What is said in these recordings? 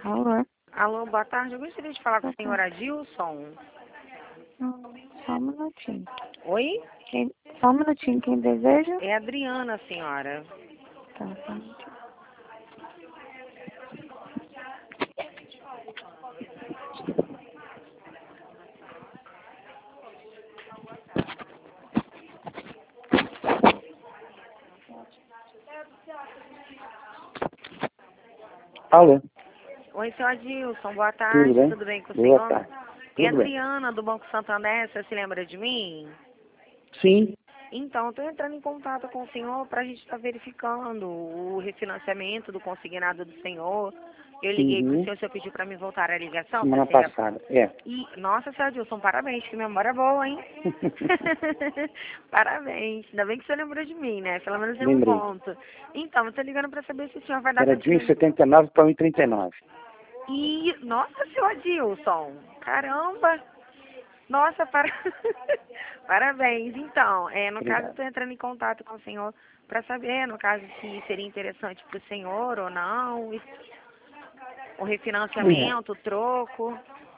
Alô? Alô, boa tarde. Eu gostaria de falar com a senhora Adilson. Só um minutinho. Oi? Só um minutinho, quem deseja? É a Adriana, senhora. Tá, só um minutinho. Alô, Oi, seu Adilson. Boa tudo tarde. bem? Tudo bem com o Boa senhor? tarde. É a Tudo bem? Adriana, do Banco Santander. Você se lembra de mim? Sim, Então, estou entrando em contato com o senhor para a gente estar verificando o refinanciamento do consignado do senhor. Eu liguei para o senhor pediu para me voltar a ligação. semana Pra ser- passada. É. E, nossa, seu Adilson, parabéns, que memória boa, hein? Parabéns. Ainda bem que o senhor lembrou de mim, né? Pelo menos em um Lembrei. ponto. Então, eu tô ligando para saber se o senhor vai dar Era de continuidade. 1,79 para 1,39. E, nossa, seu Adilson, caramba! Nossa, parabéns. Então, no caso, Obrigado. estou entrando em contato com o senhor para saber, no caso, se seria interessante para o senhor ou não, o refinanciamento, o troco.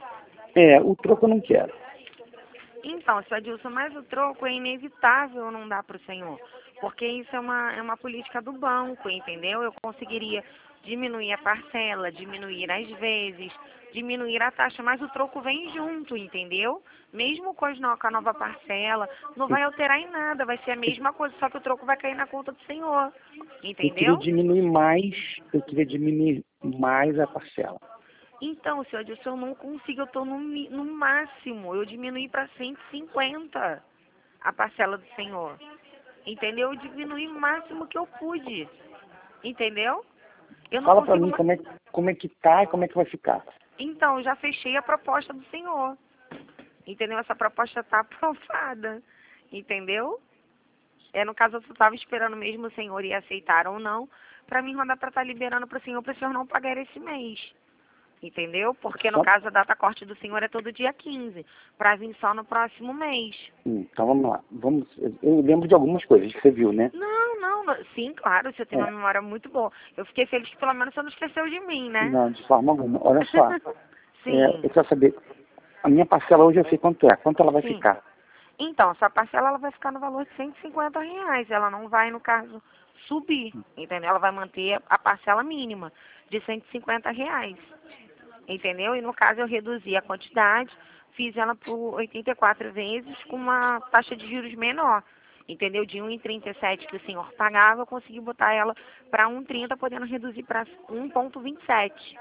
O troco eu não quero. Então, seu Adilson, mas o troco é inevitável não dar para o senhor, porque isso é uma política do banco, entendeu? Eu conseguiria diminuir a parcela, diminuir as vezes, diminuir a taxa, mas o troco vem junto, entendeu? Mesmo com a nova parcela, não vai alterar em nada, vai ser a mesma coisa, só que o troco vai cair na conta do senhor, entendeu? Eu queria diminuir mais a parcela. Então, senhor Adilson, eu não consigo, eu estou no máximo, eu diminui para 150 a parcela do senhor, entendeu? Eu diminui o máximo que eu pude, entendeu? Eu não Fala pra consigo mim mais. como é que tá e como é que vai ficar. Então, eu já fechei a proposta do senhor, entendeu? Essa proposta está aprovada, entendeu? No caso, eu estava esperando mesmo o senhor ir aceitar ou não, para mim mandar para estar liberando para o senhor não pagar esse mês. Entendeu? Porque no Só- caso a data corte do senhor é todo dia 15, para vir só no próximo mês. Então vamos lá. Eu lembro de algumas coisas que você viu, né? Sim, claro, você tem uma É. memória muito boa. Eu fiquei feliz que pelo menos você não esqueceu de mim, né? Não, de forma alguma. Olha só. Sim, Eu quero saber. A minha parcela hoje eu sei quanto é. Quanto ela vai sim. ficar? Então, essa parcela ela vai ficar no valor de R$ 150. Ela não vai, no caso, subir, entendeu? Ela vai manter a parcela mínima de R$ 150. Entendeu? E no caso eu reduzi a quantidade, fiz ela por 84 vezes com uma taxa de juros menor. Entendeu? De 1,37 que o senhor pagava, eu consegui botar ela para 1,30, podendo reduzir para 1,27.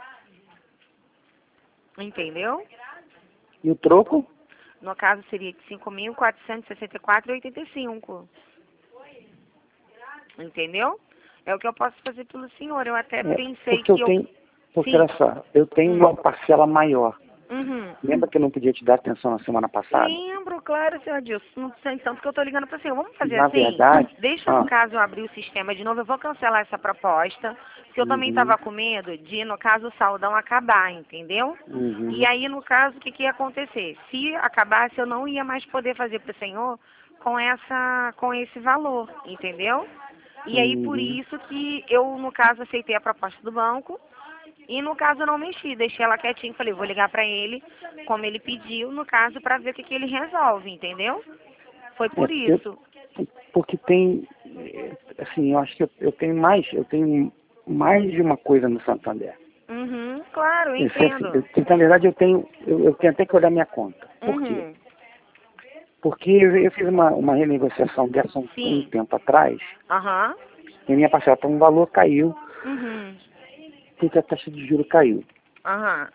Entendeu? E o troco? No caso seria de 5.464,85. Entendeu? É o que eu posso fazer pelo senhor. Eu até pensei Porque eu que eu. tenho. Porque Sim. olha só, eu tenho uma parcela maior. Uhum. Lembra que eu não podia te dar atenção na semana passada? Lembro, claro, senhor Adilson. Não sei tanto que eu tô ligando para o senhor. Vamos fazer Na assim? verdade, Deixa, no caso, eu abrir o sistema de novo. Eu vou cancelar essa proposta, porque eu também uhum, estava com medo de, no caso, o saldão acabar, entendeu? E uhum, aí, no caso, o que ia acontecer? Se acabasse, eu não ia mais poder fazer para o senhor com esse valor, entendeu? E aí, por uhum. isso que eu, no caso, aceitei a proposta do banco. E no caso eu não mexi, deixei ela quietinha, falei, vou ligar pra ele, como ele pediu, no caso, pra ver o que ele resolve, entendeu? Foi É, por isso. porque tem, assim, eu acho que eu tenho mais de uma coisa no Santander. Uhum, claro, eu Assim, entendo. na verdade eu tenho até que olhar minha conta. Por quê? Uhum, Porque eu fiz uma renegociação dessa um sim. tempo atrás, Aham. e a minha parcela para um valor caiu, Uhum. porque a taxa de juros caiu. Aham.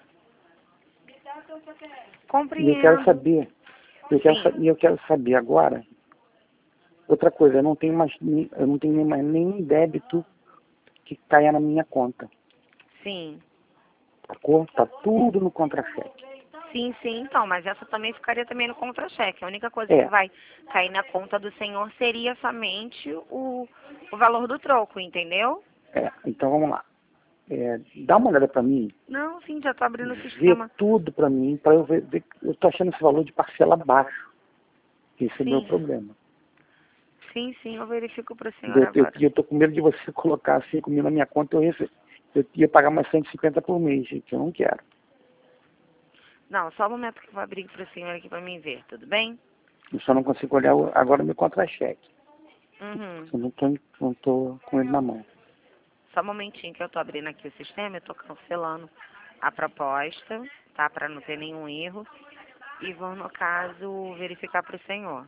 E eu quero Compreendo. saber, Sim. eu quero saber agora, outra coisa, eu não tenho mais nenhum débito que caia na minha conta. Sim. Sacou? Tá tudo no contra-cheque. Sim, sim, então, mas essa também ficaria também no contra-cheque. A única coisa que É, vai cair na conta do senhor seria somente o valor do troco, entendeu? então vamos lá. Dá uma olhada para mim, Não, sim, já tô abrindo o vê sistema. tudo para mim, para eu ver, eu tô achando esse valor de parcela baixo. Esse é o meu Sim. problema. Sim, sim, eu verifico para o senhor Eu agora. tô com medo de você colocar 5 mil na minha conta eu ia pagar mais 150 por mês, gente, eu não quero. Não, só um momento que eu vou abrir para o senhor aqui para mim ver, tudo bem? Eu só não consigo olhar agora meu contra-cheque. Uhum. Eu não tô com ele na mão. Só um momentinho que eu tô abrindo aqui o sistema, eu tô cancelando a proposta, tá? Para não ter nenhum erro. E vou, no caso, verificar para o senhor.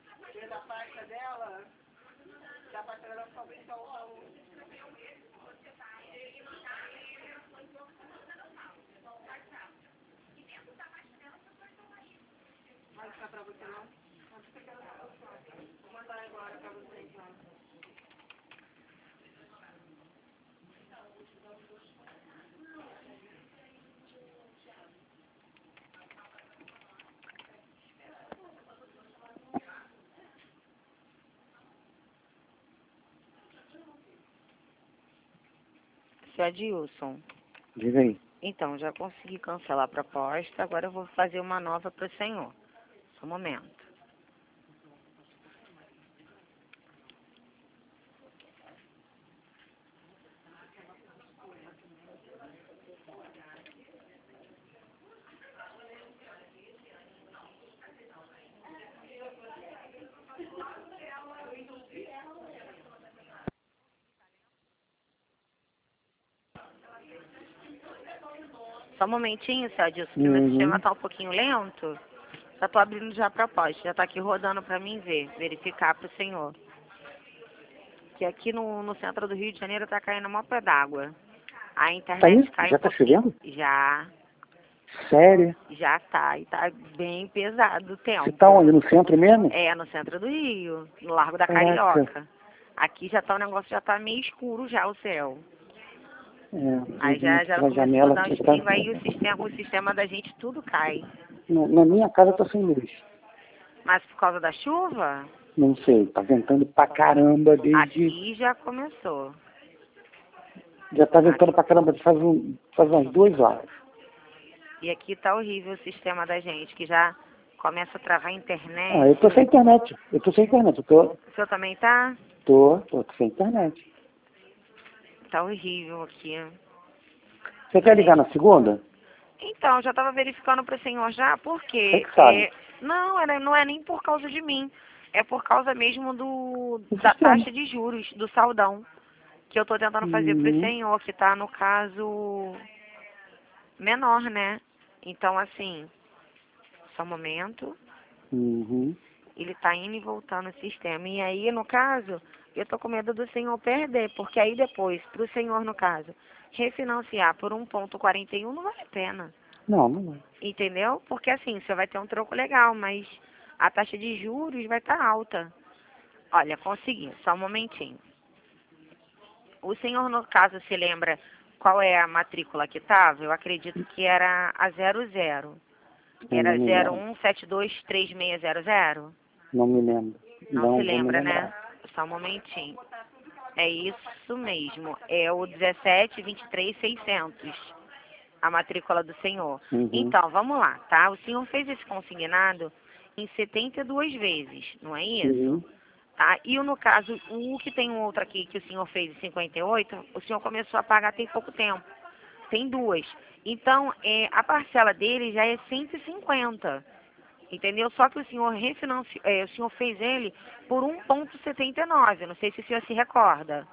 Seu Adilson, Diga aí. então, já consegui cancelar a proposta, agora eu vou fazer uma nova para o senhor. Só um momento. Só um momentinho, seu Adilson, que meu sistema tá um pouquinho lento. Já tô abrindo já a proposta, já tá aqui rodando para mim ver, verificar para o senhor. Que aqui no centro do Rio de Janeiro tá caindo uma pé d'água. A Tá internet aí? cai Já um tá pouquinho. chovendo? Já, Sério? já tá. E tá bem pesado o tempo. Você tá onde? No centro mesmo? É, no centro do Rio, no Largo da Caraca. Carioca. Aqui já tá, o negócio já tá meio escuro já, o céu. Aí já Pela começou a janela dar uns aqui, tá? pingos, aí o sistema da gente tudo cai. Na minha casa tá sem luz. Mas por causa da chuva, Não sei, tá ventando pra caramba desde... aqui já começou. Já tá ventando pra caramba, faz umas 2 horas. E aqui tá horrível o sistema da gente, que já começa a travar a internet. Ah, eu tô sem internet. O senhor também tá? tô sem internet. Tá horrível aqui. Você quer ligar na segunda? Então, já estava verificando para o senhor já, porque Você que sabe. não é nem por causa de mim, é por causa mesmo O da sistema. taxa de juros, do saldão, que eu estou tentando fazer para o senhor, que está no caso menor, né? Então, assim, só um momento, Uhum. ele está indo e voltando o sistema. E aí, no caso, eu estou com medo do senhor perder, porque aí depois, para o senhor, no caso, refinanciar por 1,41 não vale a pena. Não. Entendeu? Porque assim, você vai ter um troco legal, mas a taxa de juros vai estar alta. Olha, consegui, só um momentinho. O senhor, no caso, se lembra qual é a matrícula que estava? Eu acredito que era a 00. Era Não me lembro. 01723600. Não me lembro. Não se Não vou me lembra, lembrar. né? Só um momentinho. É isso mesmo. É o 1723600. A matrícula do senhor. Uhum. Então, vamos lá, tá? O senhor fez esse consignado em 72 vezes, não é isso? Uhum. Tá? E no caso, o que tem um outro aqui que o senhor fez em 58, o senhor começou a pagar tem pouco tempo. Tem 2. Então, a parcela dele já é 150. Entendeu? Só que o senhor refinanciou, o senhor fez ele por 1,79. Não sei se o senhor se recorda.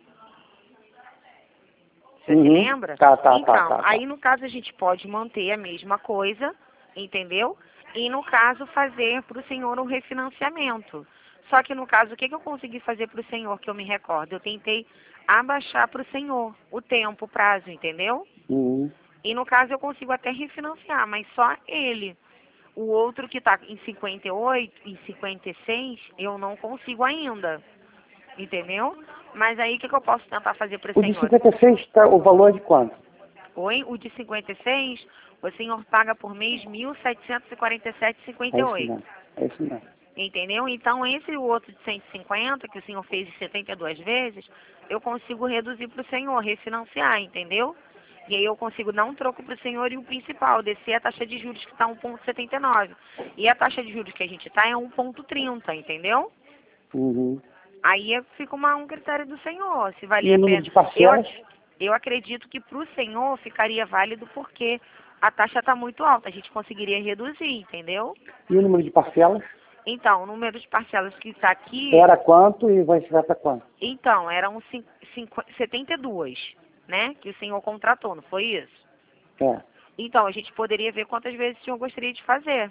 Você se lembra? Tá. Então, aí no caso a gente pode manter a mesma coisa, entendeu? E no caso fazer para o senhor um refinanciamento. Só que no caso, o que eu consegui fazer para o senhor, que eu me recordo? Eu tentei abaixar para o senhor o tempo, o prazo, entendeu? Uhum. E no caso eu consigo até refinanciar, mas só ele. O outro que está em 58, em 56, eu não consigo ainda. Entendeu? Mas aí o que eu posso tentar fazer para o O de senhor? 56, tá, o valor é de quanto? Oi, o de 56, o senhor paga por mês R$ É isso 1.747,58. mesmo. É isso mesmo. Entendeu? Então, esse outro de 150, que o senhor fez em 72 vezes, eu consigo reduzir para o senhor, refinanciar, entendeu? E aí eu consigo dar um troco para o senhor e o principal, descer a taxa de juros que está 1,79. E a taxa de juros que a gente está é 1,30, entendeu? Uhum. Aí fica um critério do senhor, se E valia o a número pena. de parcelas? Eu acredito que para o senhor ficaria válido porque a taxa está muito alta. A gente conseguiria reduzir, entendeu? E o número de parcelas? Então, o número de parcelas que está aqui, Era quanto e vai ser para quanto? então, eram 72, né? Que o senhor contratou, não foi isso? É. Então, a gente poderia ver quantas vezes o senhor gostaria de fazer.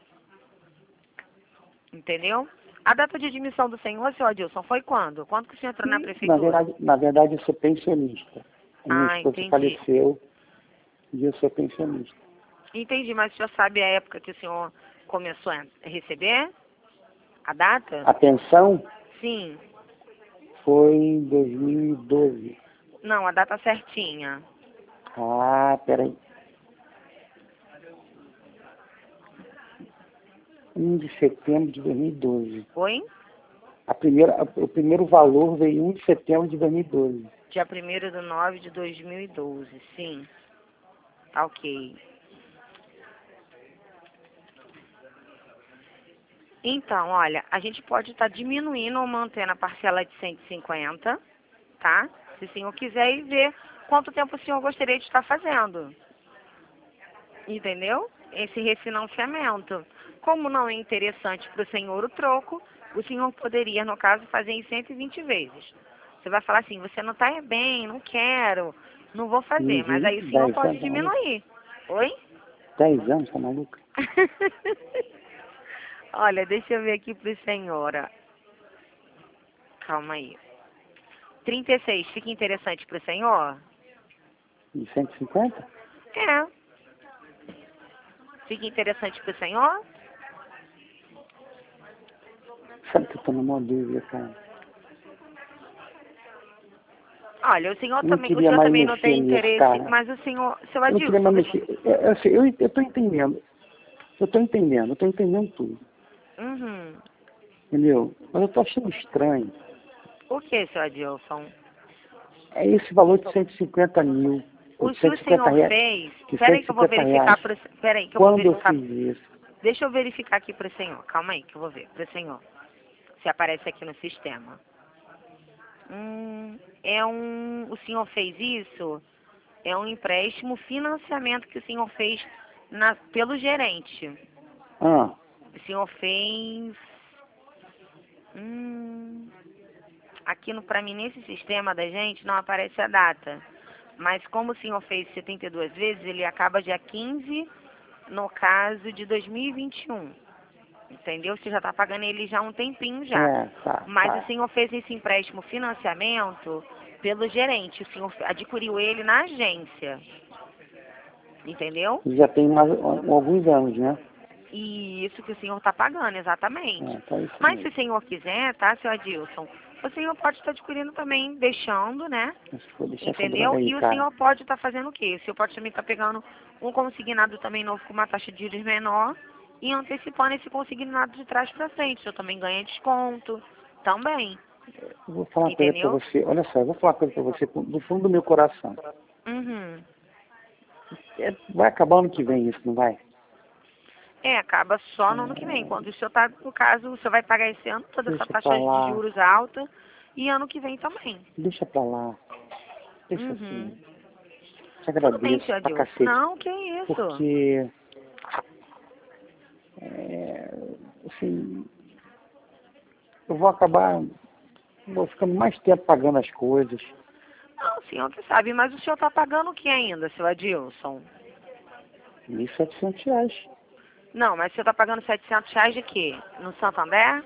Entendeu? A data de admissão do senhor, seu Adilson, foi quando? Quando que o senhor entrou na prefeitura? Na verdade, eu sou pensionista. A minha Ah, esposa entendi. faleceu e eu sou pensionista. Entendi, mas o senhor sabe a época que o senhor começou a receber? A data? A pensão Sim. foi em 2012. Não, a data certinha. Ah, peraí. 1 de setembro de 2012. Oi? O primeiro valor veio 1 de setembro de 2012. Dia 1º de 9 de 2012, sim. Tá ok. Então, olha, a gente pode estar diminuindo ou mantendo a parcela de 150, tá? Se o senhor quiser ir ver quanto tempo o senhor gostaria de estar fazendo. Entendeu? Esse refinanciamento. Como não é interessante para o senhor o troco, o senhor poderia, no caso, fazer em 120 vezes. Você vai falar assim, você não está bem, não quero, não vou fazer. Mas aí o senhor 10 pode anos, tá maluca? diminuir. Oi? 10 anos, tá maluca? Olha, deixa eu ver aqui para a senhora. Calma aí. 36, fica interessante para o senhor? De 150? É. Fica interessante para o senhor? Sabe que eu tô numa dúvida, cara. Olha, o senhor Eu não também, o queria senhor mais também não tem mexer nisso, interesse, cara. mas o senhor, seu Eu não queria Adilson, mais mexer. Eu tô entendendo. Eu tô entendendo tudo. Uhum. Entendeu? Mas eu tô achando estranho. O que, seu Adilson? É esse valor de 150 mil. Ou O de que o 150 senhor reais. fez? De Peraí que eu vou 150 reais. verificar para. Peraí que eu vou Quando eu verificar. fiz isso? Deixa eu verificar aqui para o senhor. Calma aí que eu vou ver para o senhor. Se aparece aqui no sistema. O senhor fez isso? É um empréstimo, financiamento que o senhor fez pelo gerente. Ah, O senhor fez. Aqui para mim, nesse sistema da gente, não aparece a data. Mas como o senhor fez 72 vezes, ele acaba dia 15, no caso de 2021. Entendeu? Você já está pagando ele já há um tempinho já. tá. Mas Tá. o senhor fez esse empréstimo financiamento pelo gerente. O senhor adquiriu ele na agência. Entendeu? Já tem alguns anos, né? E isso que o senhor está pagando, exatamente. Tá isso Mas se mesmo. o senhor quiser, tá, seu Adilson? O senhor pode estar adquirindo também, deixando, né? Mas vou deixar essa Entendeu? droga aí, E o cara. senhor pode estar fazendo o quê? O senhor pode também estar pegando um consignado também novo com uma taxa de juros menor e antecipando esse consignado de trás para frente. O senhor também ganha desconto também. Eu vou falar uma coisa pra Entendeu? você. Olha só, eu vou falar uma coisa pra você do fundo do meu coração. Uhum. Vai acabar ano que vem isso, não vai? Acaba só no ano que vem. Quando o senhor tá, no caso, o senhor vai pagar esse ano toda essa Deixa taxa pra de lá. juros alta e ano que vem também. Deixa pra lá. Deixa Uhum. assim. Te Tudo bem, agradeço senhor pra Adilson. cacete. Não, que isso. Porque, assim, eu vou ficando mais tempo pagando as coisas. Não, o senhor que sabe, mas o senhor tá pagando o que ainda, seu Adilson? R$ 1.700. Não, mas o senhor tá pagando R$ 700 de quê? No Santander?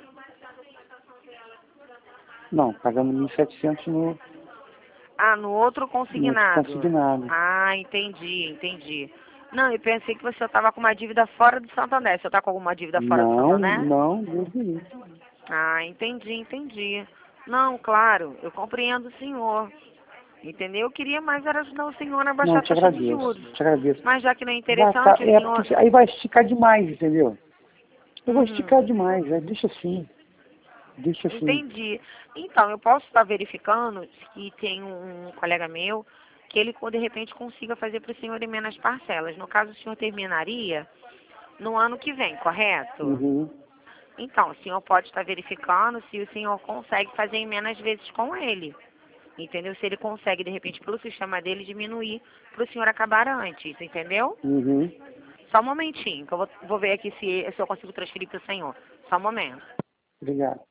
Não, pagando 1.700 no Ah, no outro outro consignado. consignado. Ah, entendi. Não, eu pensei que você estava com uma dívida fora do Santander. O senhor tá com alguma dívida fora do Santander? Não, Deus me livre. Ah, entendi. Não, claro, eu compreendo o senhor. Entendeu? Eu queria mais era ajudar o senhor a baixar Não, a taxa de juros. te agradeço. Mas já que não é interessante, o senhor... Porque aí vai esticar demais, entendeu? Eu vou Uhum. esticar demais, deixa assim. Entendi. Então, eu posso estar verificando que tem um colega meu que ele, de repente, consiga fazer para o senhor em menos parcelas. No caso, o senhor terminaria no ano que vem, correto? Uhum. Então, o senhor pode estar verificando se o senhor consegue fazer em menos vezes com ele. entendeu? Se ele consegue, de repente, pelo sistema dele, diminuir para o senhor acabar antes, entendeu? Uhum. Só um momentinho, que eu vou ver aqui se eu consigo transferir para o senhor. Só um momento. Obrigado.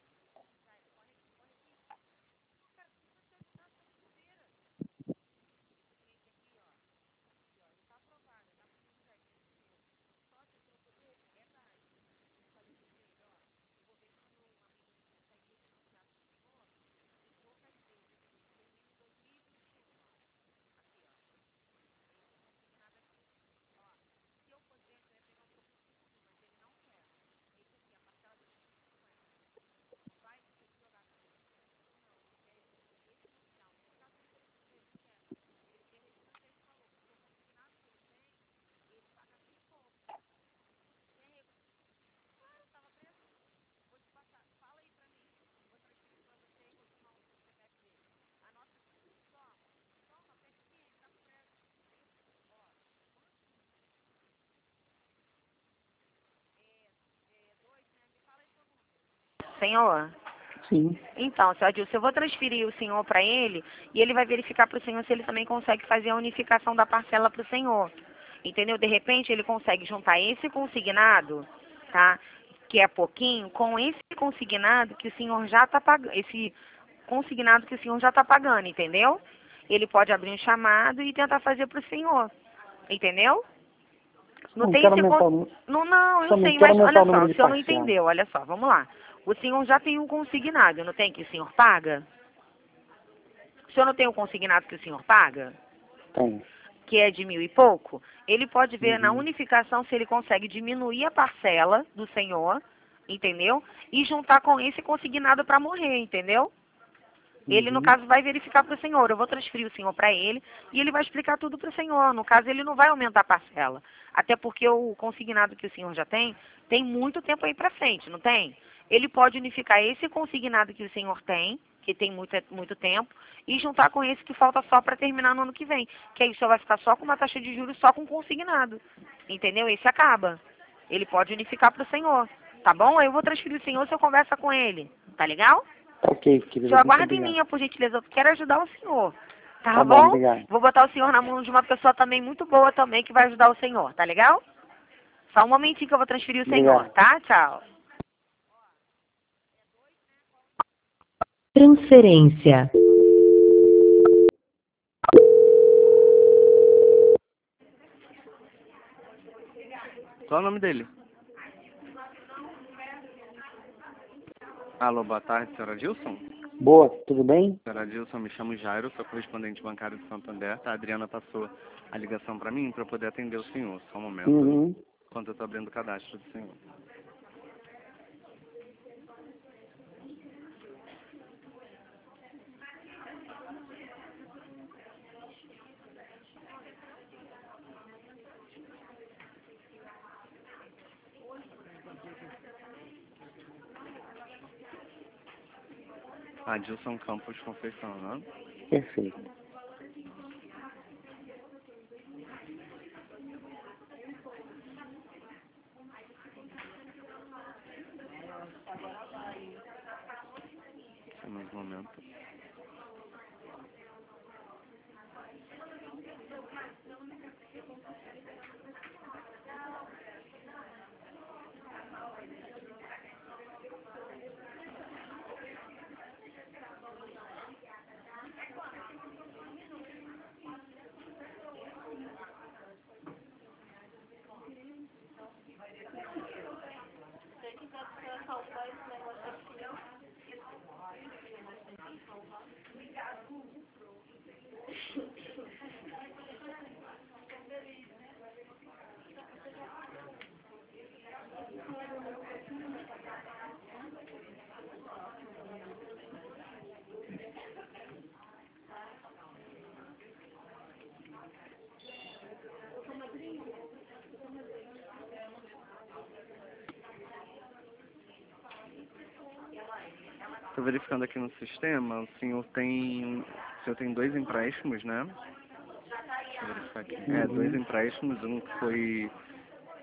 Senhor? Sim. Então, seu Adilson, eu vou transferir o senhor para ele e ele vai verificar para o senhor se ele também consegue fazer a unificação da parcela para o senhor. Entendeu? De repente ele consegue juntar esse consignado, tá? Que é pouquinho, com esse consignado que o senhor já está pagando, esse consignado que o senhor já está pagando, entendeu? Ele pode abrir um chamado e tentar fazer para o senhor, entendeu? Não Não tem quero esse aumentar o número. não, eu Só não sei, quero mas aumentar olha o só, número o de senhor não parcela. entendeu, olha só, vamos lá. O senhor já tem um consignado, não tem que o senhor paga? O senhor não tem um consignado que o senhor paga? Tem. Que é de 1.000 e pouco? Ele pode ver na Uhum. unificação se ele consegue diminuir a parcela do senhor, entendeu? E juntar com esse consignado para morrer, entendeu? Ele, no Uhum. caso, vai verificar para o senhor. Eu vou transferir o senhor para ele e ele vai explicar tudo para o senhor. No caso, ele não vai aumentar a parcela. Até porque o consignado que o senhor já tem muito tempo aí para frente, não tem? Ele pode unificar esse consignado que o senhor tem, que tem muito tempo, e juntar com esse que falta só para terminar no ano que vem. Que aí o senhor vai ficar só com uma taxa de juros, só com consignado. Entendeu? Esse acaba. Ele pode unificar para o senhor. Tá bom? Aí eu vou transferir o senhor, o senhor conversa com ele. Tá legal? Tá ok, querida. Senhor, Muito aguarde em obrigado. mim, por gentileza. Eu quero ajudar o senhor. Tá Tá bom, bom? obrigado. Vou botar o senhor na mão de uma pessoa também muito boa também que vai ajudar o senhor, tá legal? Só um momentinho que eu vou transferir o senhor, Obrigado. tá? Tchau. Transferência. Qual é o nome dele? Alô, boa tarde, senhora Dilson? Boa, tudo bem? Senhora Dilson, me chamo Jairo, sou correspondente bancário de Santander. A Adriana passou a ligação para mim para poder atender o senhor. Só um momento, Uhum. enquanto eu estou abrindo o cadastro do senhor. Adilson Campos Conceição, né? Perfeito. Só mais um momento. Estou verificando aqui no sistema, o senhor tem dois empréstimos, né? Deixa eu verificar aqui. É, dois empréstimos, um que foi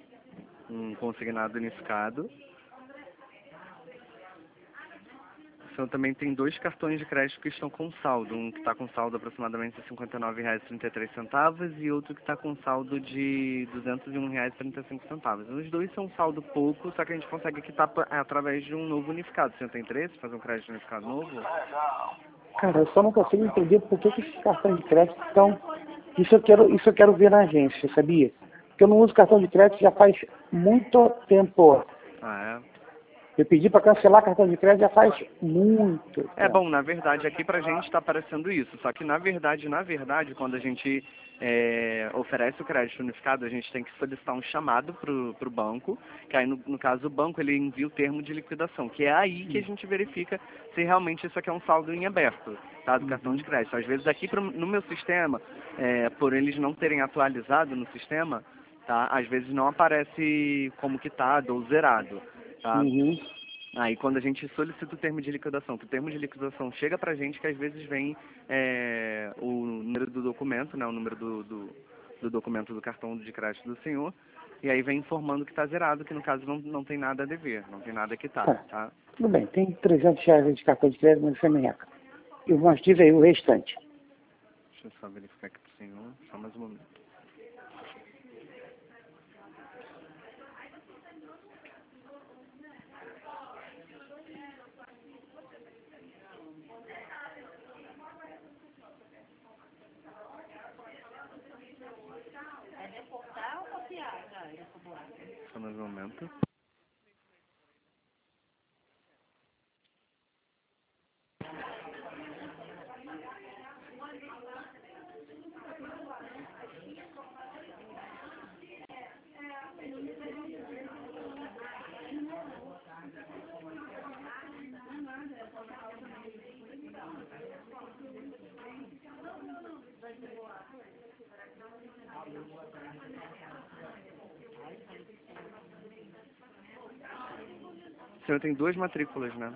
um consignado unificado, O senhor também tem dois cartões de crédito que estão com saldo. Um que está com saldo aproximadamente de R$ 59,33 e outro que está com saldo de R$ 201,35. Os dois são saldo pouco, só que a gente consegue quitar através de um novo unificado. O senhor tem interesse em fazer um crédito unificado novo? Cara, eu só não consigo entender por que esses cartões de crédito estão... Isso eu quero ver na agência, sabia? Porque eu não uso cartão de crédito já faz muito tempo. Ah, é? Eu pedi para cancelar cartão de crédito já faz muito tempo. É bom, na verdade, aqui pra gente está aparecendo isso. Só que na verdade, quando a gente oferece o crédito unificado, a gente tem que solicitar um chamado pro banco, que aí no caso o banco ele envia o termo de liquidação, que é aí que a gente verifica se realmente isso aqui é um saldo em aberto, tá, do cartão de crédito. Às vezes aqui no meu sistema, por eles não terem atualizado no sistema, tá, às vezes não aparece como quitado ou zerado, tá? Uhum. Aí quando a gente solicita o termo de liquidação, que o termo de liquidação chega pra gente, que às vezes vem o número do documento, né, o número do documento do cartão de crédito do senhor, e aí vem informando que está zerado, que no caso não tem nada a dever, não tem nada a quitar, tá? Tudo bem, tem R$ 300 de cartão de crédito, mas você me reca. E mas diz aí o restante. Deixa eu só verificar aqui pro senhor, só mais um momento. Só mais um momento. O senhor tem duas matrículas, né?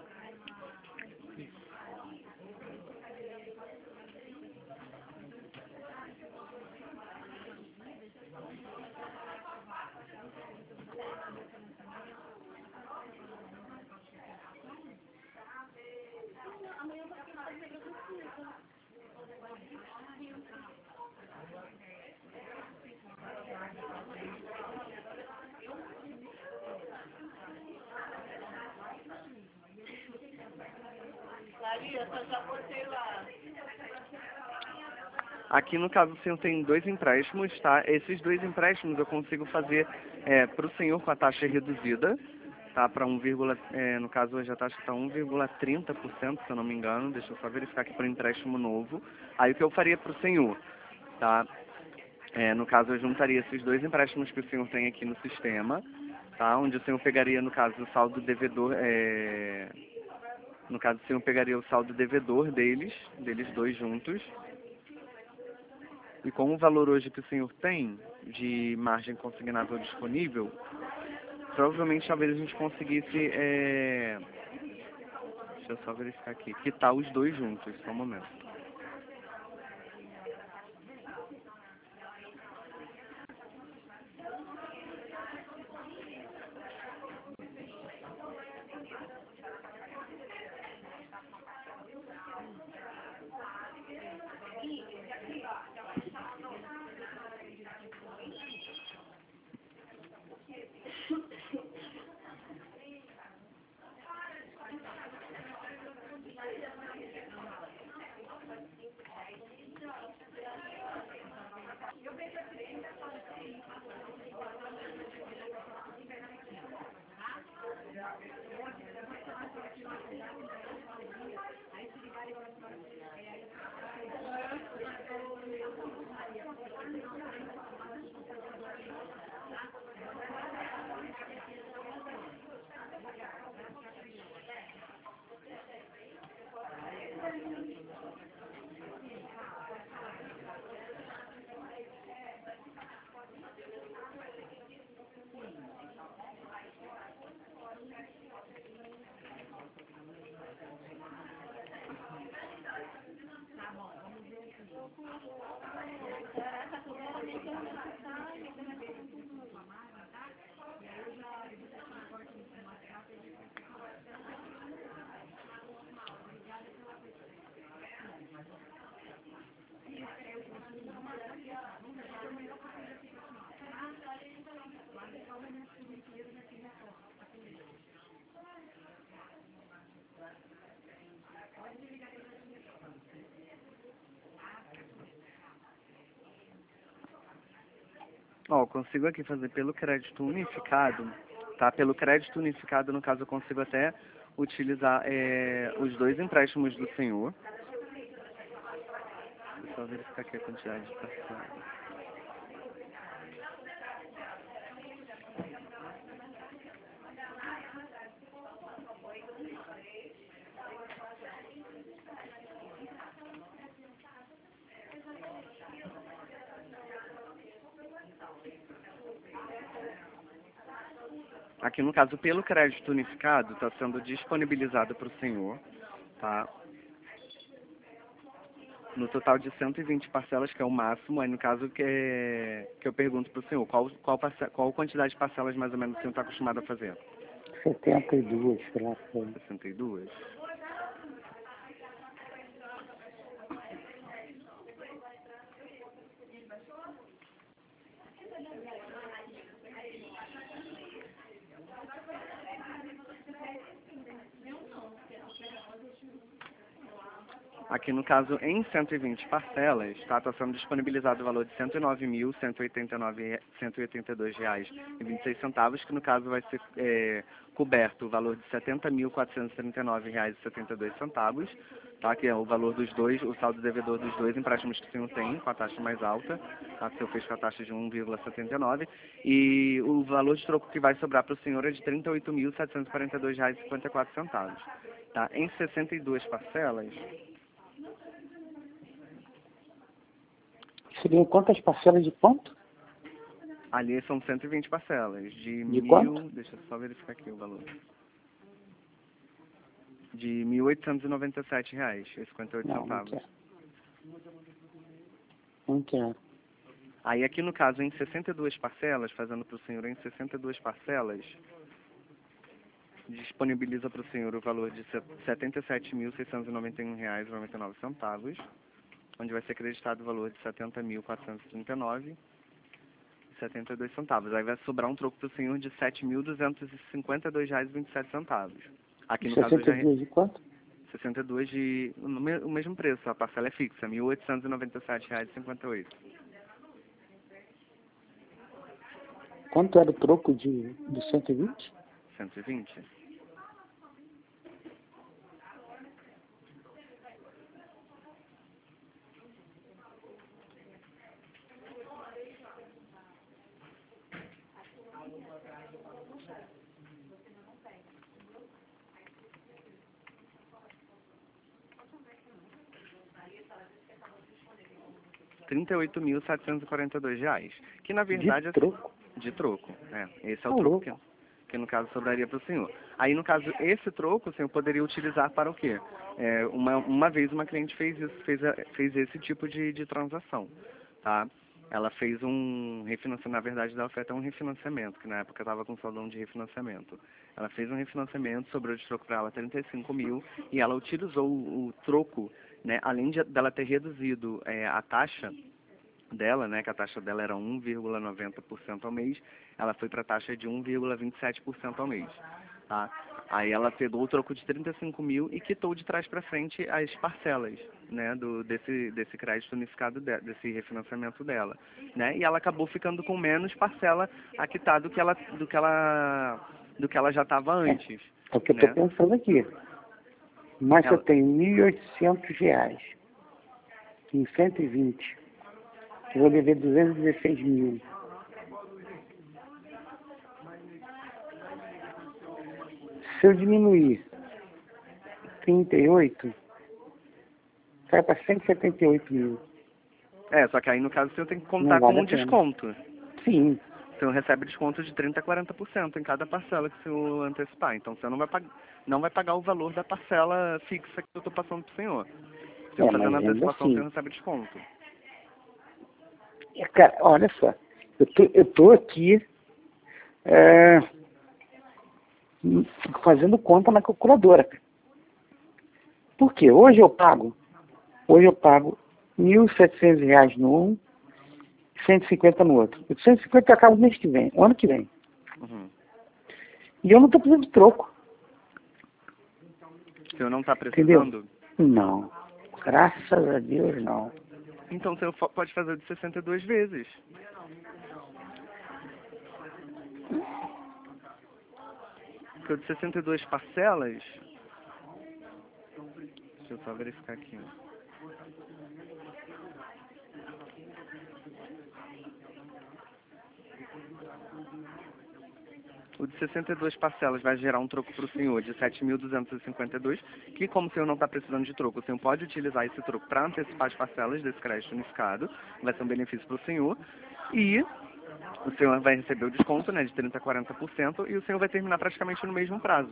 Aqui no caso o senhor tem dois empréstimos, tá? Esses dois empréstimos eu consigo fazer para o senhor com a taxa reduzida, tá? Para no caso hoje a taxa está 1,30%, se eu não me engano. Deixa eu só verificar aqui para o empréstimo novo. Aí o que eu faria para o senhor, tá? No caso eu juntaria esses dois empréstimos que o senhor tem aqui no sistema, tá? Onde o senhor pegaria no caso o saldo devedor, no caso o senhor pegaria o saldo devedor deles dois juntos. E com o valor hoje que o senhor tem de margem consignável disponível, provavelmente talvez a gente conseguisse, deixa eu só verificar aqui, quitar os dois juntos, só um momento. Ó, eu consigo aqui fazer pelo crédito unificado, tá? Pelo crédito unificado, no caso, eu consigo até utilizar os dois empréstimos do senhor. Deixa eu só verificar aqui a quantidade de parcelas. Aqui, no caso, pelo crédito unificado, está sendo disponibilizado para o senhor, tá? No total de 120 parcelas, que é o máximo. Aí, no caso, que eu pergunto para o senhor, qual quantidade de parcelas, mais ou menos, o senhor está acostumado a fazer? 72, sei lá. 62? Aqui, no caso, em 120 parcelas, está sendo disponibilizado o valor de R$ 109.182,26, que no caso vai ser coberto o valor de R$ 70.439,72, tá? Que é o valor dos dois, o saldo devedor dos dois empréstimos que o senhor tem, com a taxa mais alta, tá? Que o senhor fez com a taxa de 1,79, e o valor de troco que vai sobrar para o senhor é de R$ 38.742,54, tá? Em 62 parcelas... Seriam quantas parcelas de quanto? Ali são 120 parcelas. De quanto? Deixa eu só verificar aqui o valor. De R$ 1.897,58. Não quero. Não quero. Aí aqui no caso, em 62 parcelas, fazendo para o senhor em 62 parcelas, disponibiliza para o senhor o valor de R$ 77.691,99, onde vai ser acreditado o valor de R$ 70.439,72. Aí vai sobrar um troco para o senhor de R$ 7.252,27. Aqui no caso já... 62 de quanto? 62 de... o mesmo preço, a parcela é fixa, R$ 1.897,58. Quanto era o troco de 120? 120? R$ 38.742, que na verdade... De troco? De troco, esse é o Tá troco louco. que no caso sobraria para o senhor. Aí no caso, esse troco o senhor poderia utilizar para o quê? Uma vez uma cliente fez isso, fez esse tipo de transação, tá? Ela fez um refinanciamento, na verdade da oferta é um refinanciamento, que na época estava com saldão de refinanciamento. Ela fez um refinanciamento, sobrou de troco para ela 35 mil, e ela utilizou o troco, né, além dela ter reduzido a taxa dela, né, que a taxa dela era 1,90% ao mês, ela foi para a taxa de 1,27% ao mês, tá? Aí ela pegou o troco de 35 mil e quitou de trás para frente as parcelas, né, desse crédito unificado, desse refinanciamento dela, né? E ela acabou ficando com menos parcela a quitar do que ela já estava antes. É o que eu né? estou pensando aqui. Mas eu tenho R$ 1.800 em 120. Eu vou dever 216 mil. Se eu diminuir 38, sai para 178 mil. Só que aí no caso o senhor tem que contar com um desconto. Sim. O senhor recebe desconto de 30% a 40% em cada parcela que o senhor antecipar. Então o senhor não vai pagar o valor da parcela fixa que eu estou passando para o senhor. Se o senhor fazendo a antecipação, o senhor recebe desconto. Cara, olha só, eu tô aqui fazendo conta na calculadora. Por quê? Hoje eu pago R$ 1.700 no um, 150 no outro. O 150 eu acabo no mês que vem, ano que vem. Uhum. E eu não estou precisando de troco. O senhor não está precisando? Entendeu? Não. Graças a Deus, não. Então o senhor pode fazer de 62 vezes. Porque o de 62 parcelas... Deixa eu só verificar aqui. O de 62 parcelas vai gerar um troco para o senhor de 7.252, que como o senhor não está precisando de troco, o senhor pode utilizar esse troco para antecipar as parcelas desse crédito unificado, vai ser um benefício para o senhor, e o senhor vai receber o desconto, né, de 30% a 40%, e o senhor vai terminar praticamente no mesmo prazo.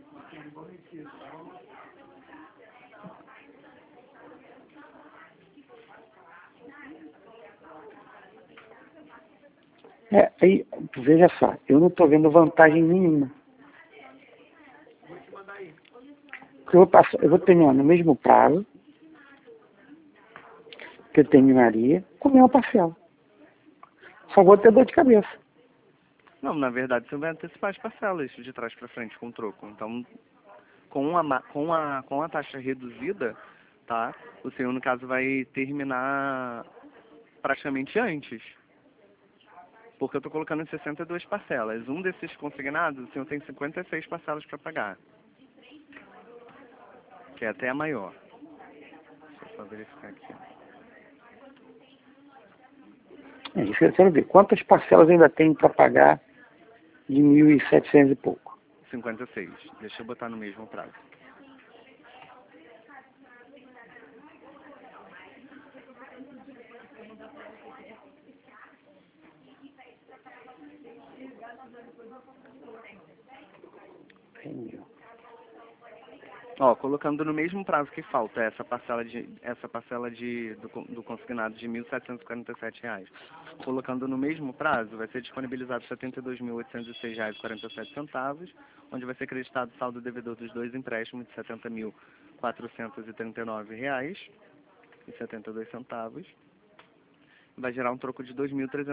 Aí, veja só, eu não estou vendo vantagem nenhuma. Porque eu vou terminar no mesmo prazo que eu terminaria com a mesma parcela. Só vou ter dor de cabeça. Não, na verdade, você vai antecipar as parcelas de trás para frente com troco. Então, com a taxa reduzida, tá? O senhor, no caso, vai terminar praticamente antes. Porque eu estou colocando em 62 parcelas. Um desses consignados, o senhor tem 56 parcelas para pagar. Que é até a maior. Deixa eu só verificar aqui. É isso que eu quero ver. Quantas parcelas ainda tem para pagar de 1.700 e pouco? 56. Deixa eu botar no mesmo prazo. Ó, colocando no mesmo prazo que falta essa parcela do consignado de R$ 1.747. Colocando no mesmo prazo, vai ser disponibilizado R$ 72.806,47, onde vai ser acreditado o saldo devedor dos dois empréstimos de R$ 70.439,72. Vai gerar um troco de R$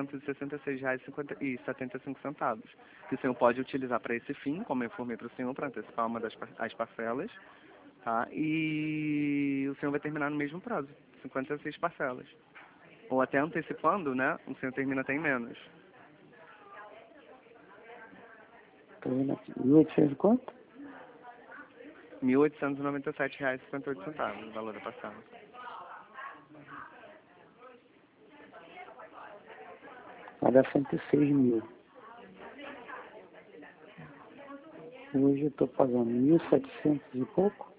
2.366,75, que o senhor pode utilizar para esse fim, como eu informei para o senhor, para antecipar as parcelas, tá? E o senhor vai terminar no mesmo prazo, 56 parcelas. Ou até antecipando, né? O senhor termina até em menos. Estou vendo aqui. 1.800 quanto? R$ 1.897,58, o valor da parcela. Vai dar 106 mil. Hoje eu estou pagando 1.700 e pouco.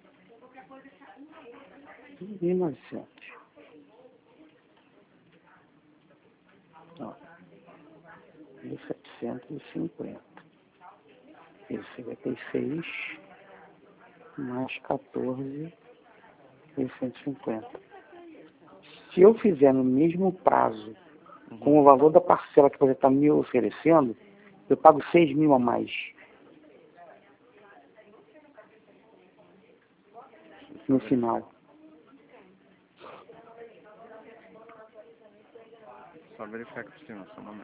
1.900. Ó, 1.750. Esse 56 mais 14.650. Se eu fizer no mesmo prazo, com o valor da parcela que você está me oferecendo, eu pago 6 mil a mais. No final. Só verificar com o senhor, só um momento.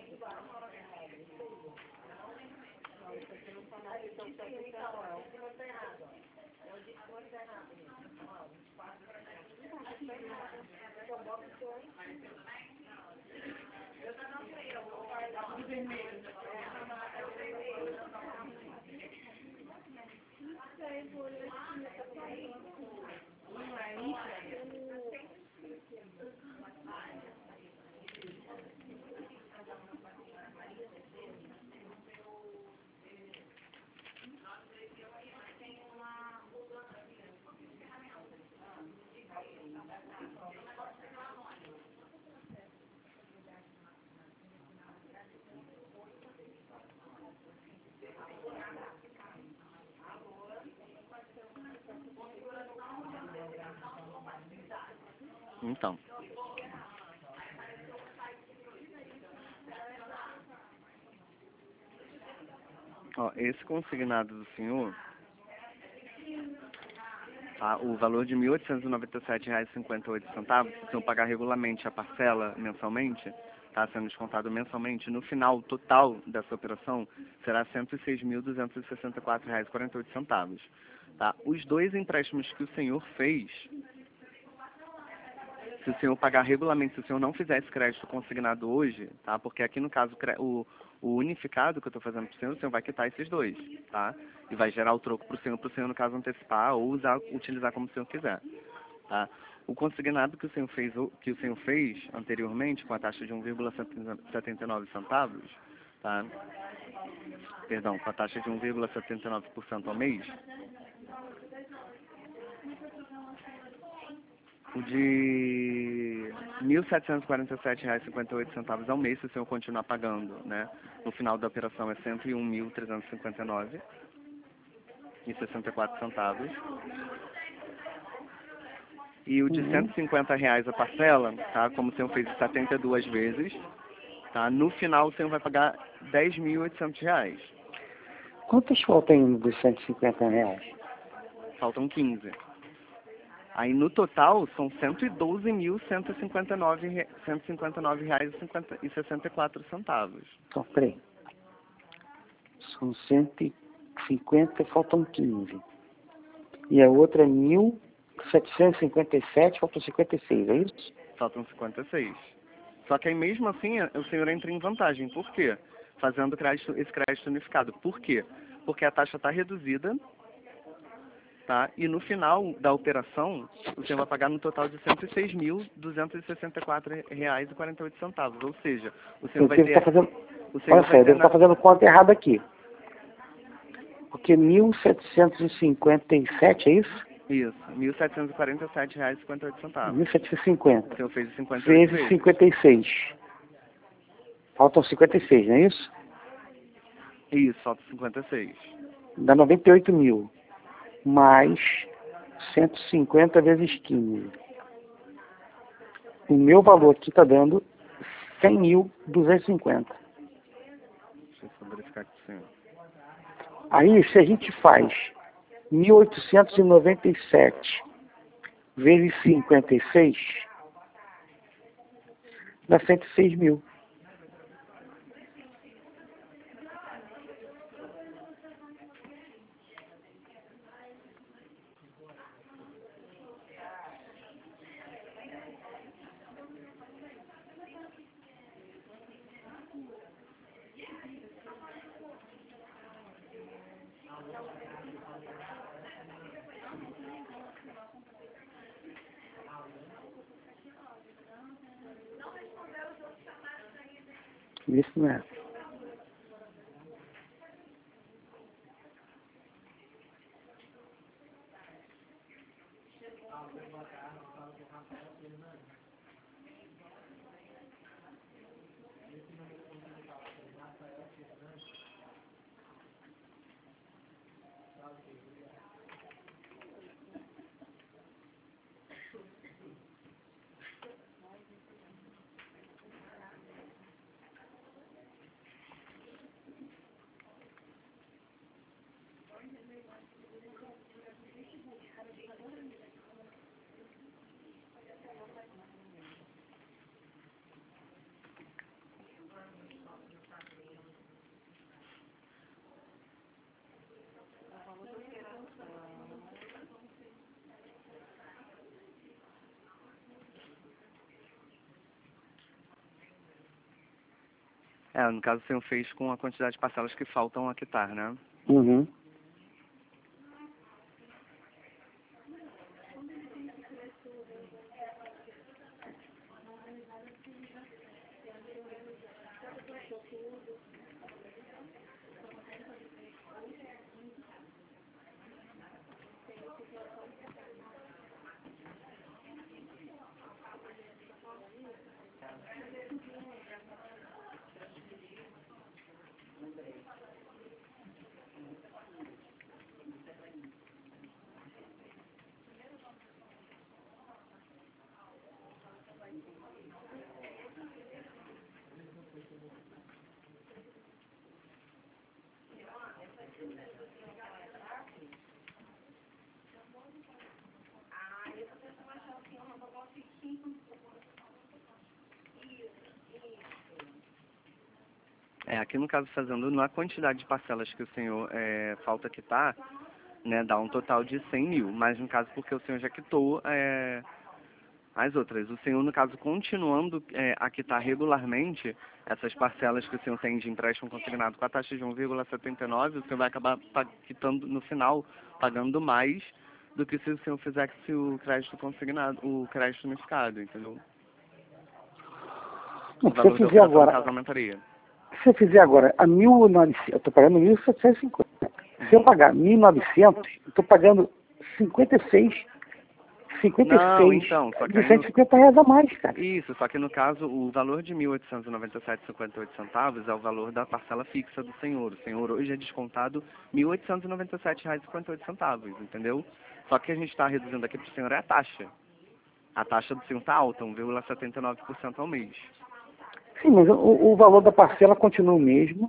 Então. Ó, esse consignado do senhor, tá, o valor de R$ 1.897,58, se o senhor pagar regularmente a parcela mensalmente, tá sendo descontado mensalmente, no final total dessa operação será R$ 106.264,48. Tá? Os dois empréstimos que o senhor fez se o senhor pagar regularmente, se o senhor não fizer esse crédito consignado hoje, tá? Porque aqui no caso o unificado que eu estou fazendo para o senhor vai quitar esses dois, tá? E vai gerar o troco para o senhor no caso antecipar ou utilizar como o senhor quiser, tá? O consignado que o senhor fez anteriormente com a taxa de 1,79 centavos, tá? Perdão, com a taxa de 1,79% ao mês, o de R$ 1.747,58 ao mês, se o senhor continuar pagando, né? No final da operação é R$ 101.359,64. E o de R$ 150 a parcela, tá? Como o senhor fez 72 vezes, tá? No final o senhor vai pagar R$ 10.800. Quantas faltam ainda dos R$ 150? Faltam 15. Aí no total são R$ 112.159,64. Então, peraí. São 150, faltam 15. E a outra é 1.757, faltam 56, é isso? Faltam 56. Só que aí mesmo assim o senhor entra em vantagem. Por quê? Fazendo esse crédito unificado. Por quê? Porque a taxa está reduzida, tá? E no final da operação, o senhor vai pagar no total de R$ 106.264,48. Ou seja, o senhor vai ter... Olha só, eu devo estar fazendo conta errada aqui. Porque 1.757, é isso? Isso, R$ 1.747,58. 1.750. O senhor fez 58 vezes vezes. 56. Faltam 56, não é isso? Isso, falta 56. Dá 98 mil. Mais 150 vezes 15. O meu valor aqui está dando 100.250. Deixa eu só verificar aqui, senhor. Aí, se a gente faz 1.897 vezes 56, dá 106 mil. Isso mesmo. No caso o senhor fez com a quantidade de parcelas que faltam a quitar, né? Uhum. Aqui no caso fazendo na quantidade de parcelas que o senhor falta quitar, né, dá um total de 100 mil. Mas no caso porque o senhor já quitou as outras. O senhor, no caso, continuando a quitar regularmente essas parcelas que o senhor tem de empréstimo consignado com a taxa de 1,79, o senhor vai acabar quitando, no final, pagando mais do que se o senhor fizesse o crédito consignado, o crédito unificado, entendeu? O Se eu valor da fizer operação, no agora, caso, aumentaria. se eu fizer agora a 1.900, eu estou pagando 1.750. Se eu pagar 1.900, eu estou pagando 56 Não, então, só que de aí R$150 a mais, cara. Isso, só que no caso, o valor de 1.897,58 centavos é o valor da parcela fixa do senhor. O senhor hoje é descontado R$1.897,58 centavos, entendeu? Só que a gente está reduzindo aqui para o senhor é a taxa. A taxa do senhor está alta, 1,79% ao mês. Sim, mas o valor da parcela continua o mesmo.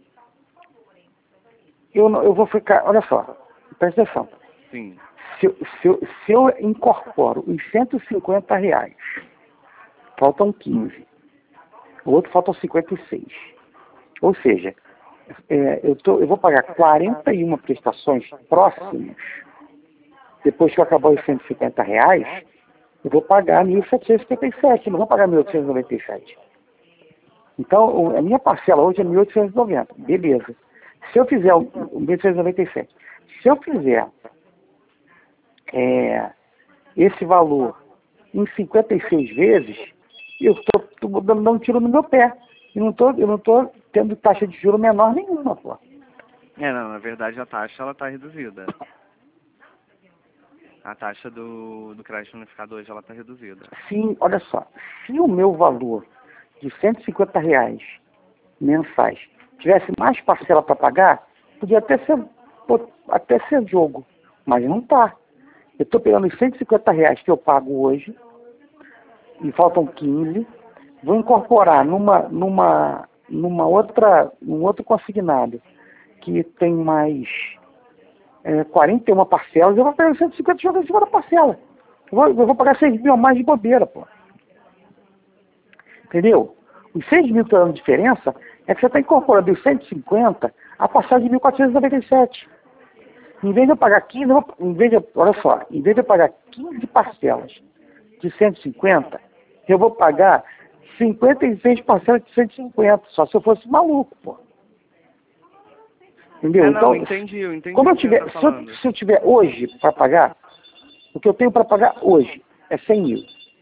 Eu vou ficar, olha só, presta atenção. Sim. Se eu incorporo os R$150, faltam 15. O outro faltam 56. Ou seja, eu vou pagar 41 prestações próximas. Depois que eu acabar os R$150, eu vou pagar 1.757, não vou pagar 1.897. Então, a minha parcela hoje é 1.890. Beleza. Se eu fizer o 1.897, se eu fizer esse valor em 56 vezes, eu estou dando um tiro no meu pé. Eu não estou tendo taxa de juros menor nenhuma, pô. Não, na verdade a taxa ela está reduzida. A taxa do crédito unificado hoje ela está reduzida. Sim, olha só. Se o meu valor de R$150 mensais tivesse mais parcela para pagar, podia até ser jogo. Mas não está. Eu estou pegando os R$150 que eu pago hoje, e faltam 15, vou incorporar num outro consignado que tem mais 41 parcelas, eu vou pegar os 150 e jogar em cima da parcela. Eu vou pagar 6 mil a mais de bobeira, pô. Entendeu? Os 6 mil que estão dando diferença é que você está incorporando os 150 a passar de 1.497. Em vez de eu pagar 15, olha só, em vez de eu pagar 15 parcelas de 150, eu vou pagar 56 parcelas de 150, só se eu fosse maluco, pô. Entendeu? Não, Então, eu entendi como o que você tá falando. se eu tiver hoje para pagar, o que eu tenho para pagar hoje é 100 mil.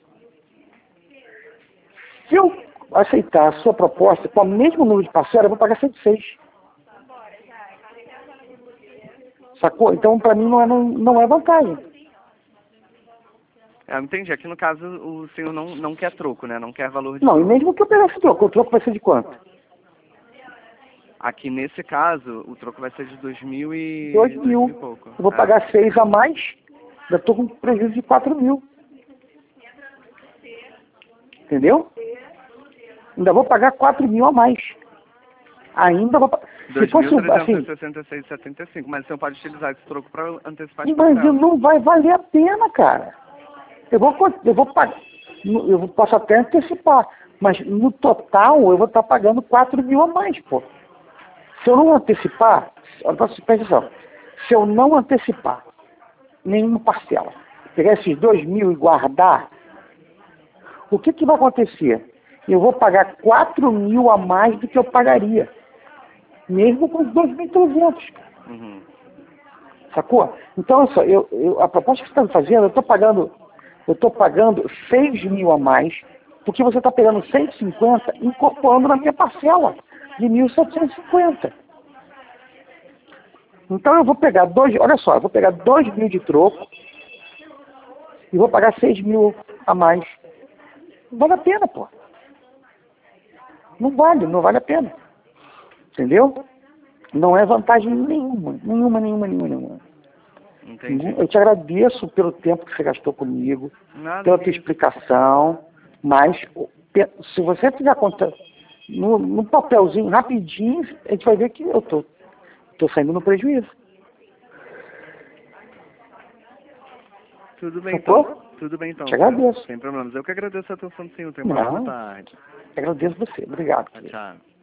Se eu aceitar a sua proposta com o mesmo número de parcelas, eu vou pagar 106. Sacou? Então, para mim, não é vantagem. Eu entendi. Aqui, no caso, o senhor não quer troco, né? Não quer valor de Não, e troco. mesmo que eu pegasse troco, o troco vai ser de quanto? Aqui, nesse caso, o troco vai ser de 2.000 e... 2.000. e pouco. Eu vou pagar 6 a mais, já estou com prejuízo de 4 mil. Entendeu? Ainda vou pagar 4 mil a mais. Ainda vou pagar. Se fosse assim, 2.366,75, mas o senhor pode utilizar esse troco para antecipar as mas parcelas. não vai valer a pena, cara. Eu vou pagar. Eu posso até antecipar, mas no total eu vou estar pagando 4 mil a mais, pô. Se eu não antecipar, presta atenção, se eu não antecipar nenhuma parcela, pegar esses 2 mil e guardar, o que vai acontecer? Eu vou pagar 4 mil a mais do que eu pagaria, mesmo com os 2.300. Uhum. Sacou? Então, olha só, a proposta que você está me fazendo, eu estou pagando 6 mil a mais, porque você está pegando 150 e incorporando na minha parcela de 1.750. Então eu vou pegar eu vou pegar 2 mil de troco e vou pagar 6 mil a mais. Não vale a pena, pô. Não vale a pena. Entendeu? Não é vantagem nenhuma. Entendi. Eu te agradeço pelo tempo que você gastou comigo, Nada pela tua disso. explicação, mas se você fizer conta no papelzinho, rapidinho, a gente vai ver que eu tô saindo no prejuízo. Tudo bem, Sacou? então. Tudo bem, então. Te agradeço. Sem problemas. Eu que agradeço a atenção do senhor. Tenha uma boa Não. tarde. Agradeço você. Obrigado. Tchau, tchau.